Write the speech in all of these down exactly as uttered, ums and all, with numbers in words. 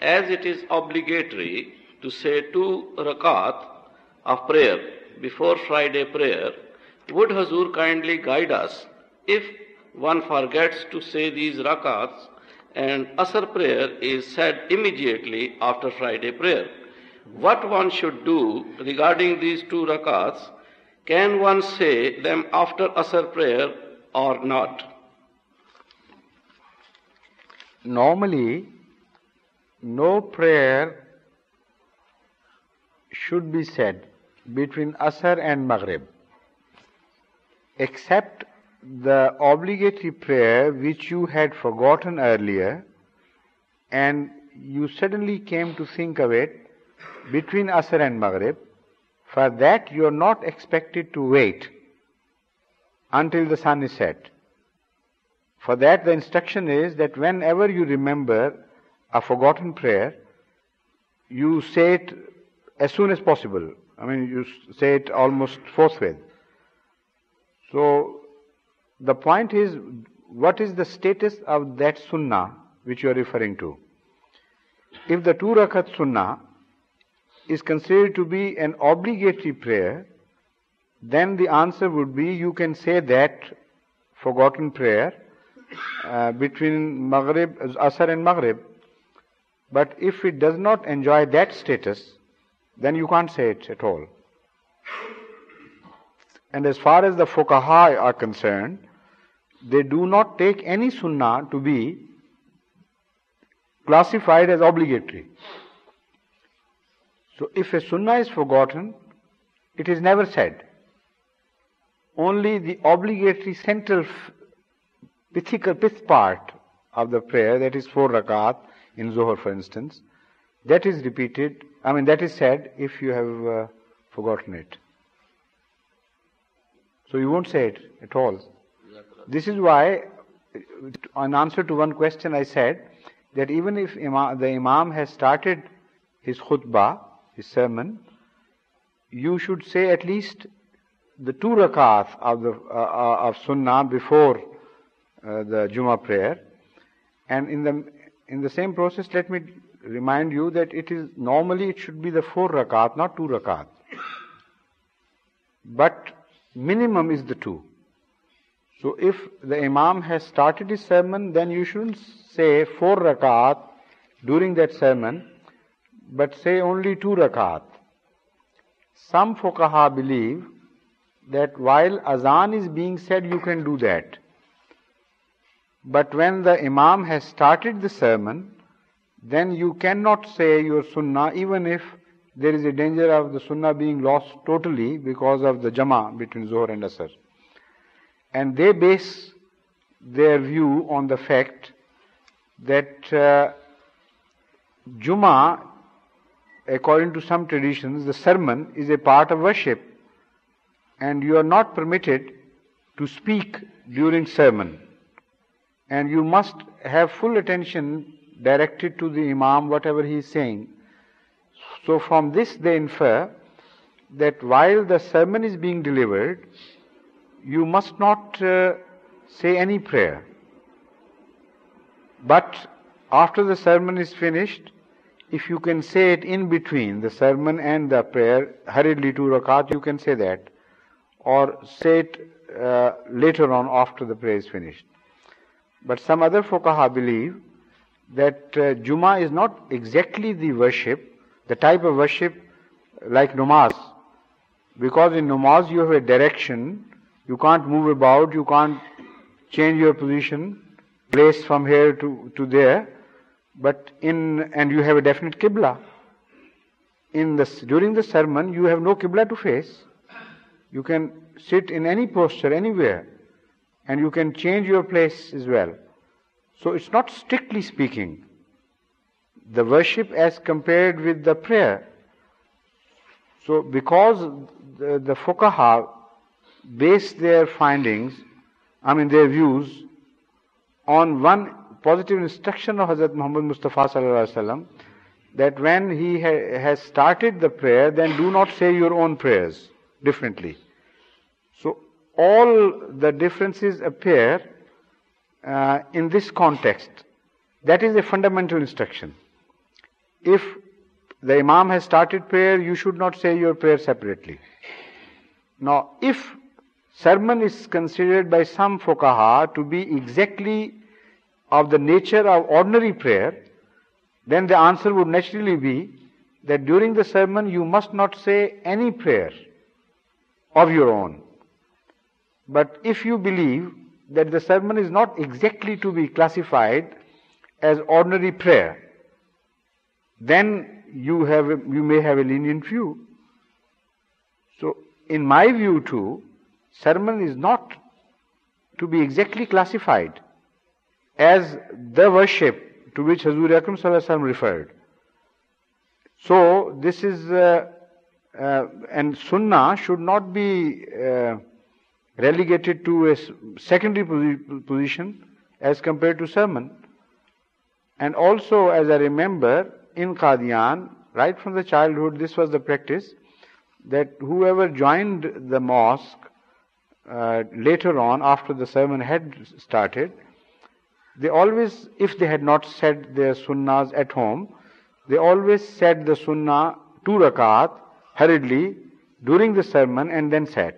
as it is obligatory to say two rakat of prayer before Friday prayer, would Hazur kindly guide us if one forgets to say these rakats and Asr prayer is said immediately after Friday prayer? What one should do regarding these two rakats? Can one say them after Asr prayer or not? Normally, no prayer should be said between Asr and Maghrib, except the obligatory prayer which you had forgotten earlier and you suddenly came to think of it between Asr and Maghrib. For that you are not expected to wait until the sun is set. For that the instruction is that whenever you remember a forgotten prayer, you say it as soon as possible. I mean, you say it almost forthwith. So, the point is, what is the status of that sunnah which you are referring to? If the two rakat sunnah is considered to be an obligatory prayer, then the answer would be you can say that forgotten prayer uh, between Maghrib, Asr and Maghrib. But if it does not enjoy that status, then you can't say it at all. And as far as the fuqaha are concerned, they do not take any sunnah to be classified as obligatory. So if a sunnah is forgotten, it is never said. Only the obligatory central pithical pith part of the prayer, that is four rakat in Zuhr for instance, that is repeated, I mean that is said if you have uh, forgotten it. So you won't say it at all. This is why, in answer to one question I said that even if imam, the Imam has started his khutbah, his sermon, you should say at least the two rakat of the uh, of sunnah before uh, the Jummah prayer. And in the in the same process, let me remind you that it is normally it should be the four rakat, not two rakat. But minimum is the two. So if the Imam has started his sermon, then you shouldn't say four rakat during that sermon, but say only two rakat. Some fuqaha believe that while azan is being said, you can do that. But when the Imam has started the sermon, then you cannot say your sunnah, even if there is a danger of the sunnah being lost totally because of the jama between Zuhr and Asr. And they base their view on the fact that uh, Jummah, according to some traditions, the sermon is a part of worship, and you are not permitted to speak during sermon, and you must have full attention directed to the Imam, whatever he is saying. So from this they infer that while the sermon is being delivered, you must not uh, say any prayer. But after the sermon is finished, if you can say it in between the sermon and the prayer, hurriedly two rakat, you can say that. Or say it uh, later on after the prayer is finished. But some other fuqaha believe that uh, Jummah is not exactly the worship, the type of worship like namaz. Because in namaz you have a direction, you can't move about, you can't change your position, place from here to, to there, but in, and you have a definite qibla. In the, during the sermon, you have no qibla to face. You can sit in any posture, anywhere, and you can change your place as well. So it's not strictly speaking the worship as compared with the prayer. So because the, the fuqaha base their findings, I mean their views, on one positive instruction of Hazrat Muhammad Mustafa sallallahu alaihi wasallam, that when he ha- has started the prayer, then do not say your own prayers differently. So all the differences appear uh, in this context. That is a fundamental instruction. if the Imam has started prayer, you should not say your prayer separately. Now, if sermon is considered by some fuqaha to be exactly of the nature of ordinary prayer, then the answer would naturally be that during the sermon you must not say any prayer of your own. But if you believe that the sermon is not exactly to be classified as ordinary prayer, then you have a, you may have a lenient view. So, in my view too, sermon is not to be exactly classified as the worship to which Hazur Akram Sallallahu Alaihi Wasallam referred. So, this is, uh, uh, and Sunnah should not be uh, relegated to a secondary posi- position as compared to sermon. And also, as I remember, in Qadian, right from the childhood, this was the practice, that whoever joined the mosque uh, later on, after the sermon had started, they always, if they had not said their sunnahs at home, they always said the sunnah two rakat hurriedly during the sermon and then sat.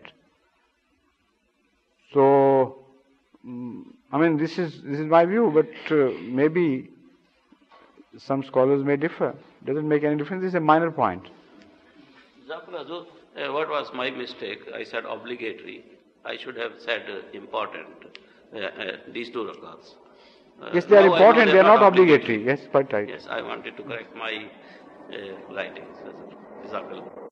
So, I mean, this is this is my view, but uh, maybe some scholars may differ. Doesn't make any difference. This is a minor point. Hazur, uh, what was my mistake? I said obligatory. I should have said uh, important. Uh, uh, these two rakats. Uh, yes, they are important. They are not obligatory. obligatory. Yes, quite right. Yes, I wanted to correct my uh, writings. Jazakallah.